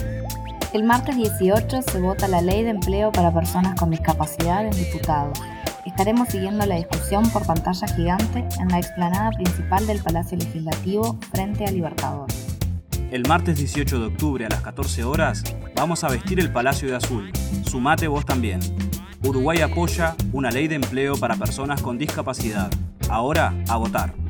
El martes 18 se vota la Ley de Empleo para Personas con Discapacidad en Diputados. Estaremos siguiendo la discusión por pantalla gigante en la explanada principal del Palacio Legislativo frente a Libertador. El martes 18 de octubre a las 14 horas vamos a vestir el Palacio de Azul. Sumate vos también. Uruguay apoya una ley de empleo para personas con discapacidad. Ahora, a votar.